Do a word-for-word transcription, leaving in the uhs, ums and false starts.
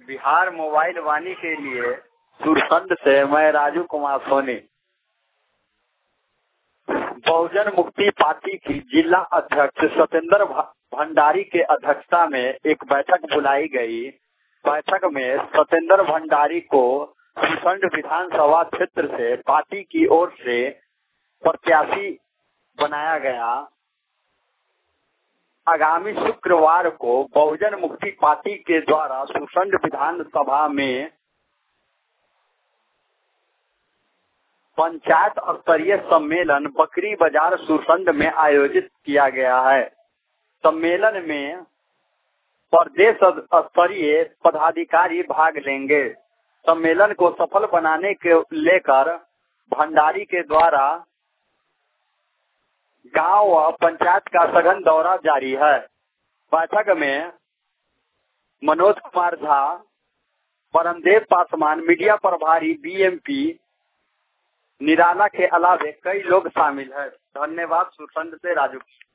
Bihar mobile वाणी के लिए सुरसंड से मैं राजू कुमार सोनी। बहुजन मुक्ति पार्टी की जिला अध्यक्ष सत्येंद्र भंडारी के अध्यक्षता में एक बैठक बुलाई गई। बैठक में सत्येंद्र भंडारी को सुरसंड विधानसभा क्षेत्र से पार्टी की ओर से प्रत्याशी बनाया गया। आगामी शुक्रवार को बहुजन मुक्ति पार्टी के द्वारा सुरसंड विधानसभा में पंचायत स्तरीय सम्मेलन बकरी बाजार सुरसंड में आयोजित किया गया है। सम्मेलन में प्रदेश स्तरीय पदाधिकारी भाग लेंगे। सम्मेलन को सफल बनाने के लेकर भंडारी के द्वारा गांव व पंचायत का सघन दौरा जारी है। बैठक में मनोज कुमार झा, परमदेव पासवान, मीडिया प्रभारी बीएमपी निराला के अलावे कई लोग शामिल हैं। धन्यवाद। सुरसंड से राजू।